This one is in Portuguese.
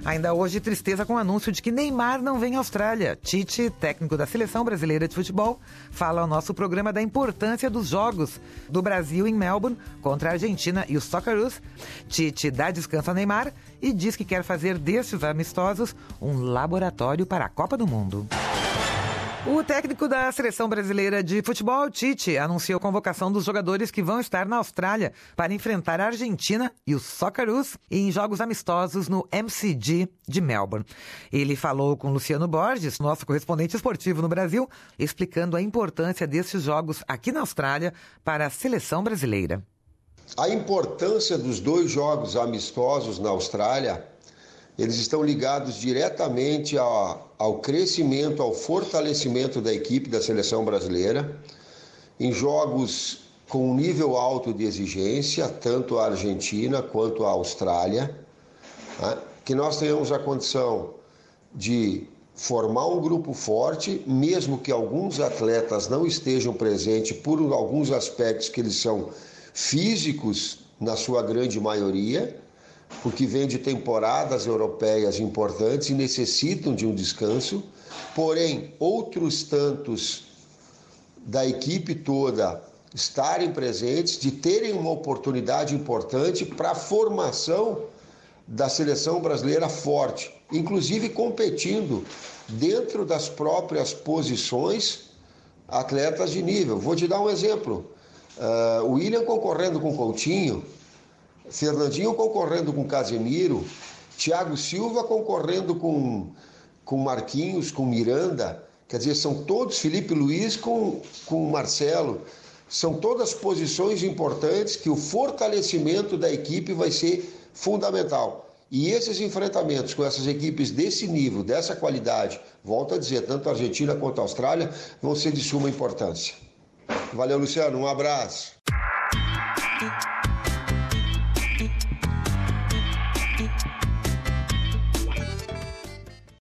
Ainda hoje, tristeza com o anúncio de que Neymar não vem à Austrália. Tite, técnico da Seleção Brasileira de Futebol, fala ao nosso programa da importância dos jogos do Brasil em Melbourne contra a Argentina e os Socceroos. Tite dá descanso a Neymar e diz que quer fazer destes amistosos um laboratório para a Copa do Mundo. O técnico da Seleção Brasileira de Futebol, Tite, anunciou a convocação dos jogadores que vão estar na Austrália para enfrentar a Argentina e os Socceroos em jogos amistosos no MCG de Melbourne. Ele falou com Luciano Borges, nosso correspondente esportivo no Brasil, explicando a importância destes jogos aqui na Austrália para a Seleção Brasileira. A importância dos 2 jogos amistosos na Austrália, eles estão ligados diretamente ao crescimento, ao fortalecimento da equipe da seleção brasileira, em jogos com um nível alto de exigência, tanto a Argentina quanto a Austrália, né? Que nós tenhamos a condição de formar um grupo forte, mesmo que alguns atletas não estejam presentes por alguns aspectos que eles são físicos, na sua grande maioria, porque vem de temporadas europeias importantes e necessitam de um descanso, porém outros tantos da equipe toda estarem presentes, de terem uma oportunidade importante para a formação da seleção brasileira forte, inclusive competindo dentro das próprias posições atletas de nível. Vou te dar um exemplo, o William concorrendo com o Coutinho, Fernandinho concorrendo com Casemiro, Thiago Silva concorrendo com Marquinhos, com Miranda, quer dizer, são todos, Felipe Luiz com Marcelo, são todas posições importantes que o fortalecimento da equipe vai ser fundamental. E esses enfrentamentos com essas equipes desse nível, dessa qualidade, volto a dizer, tanto a Argentina quanto a Austrália, vão ser de suma importância. Valeu, Luciano, um abraço.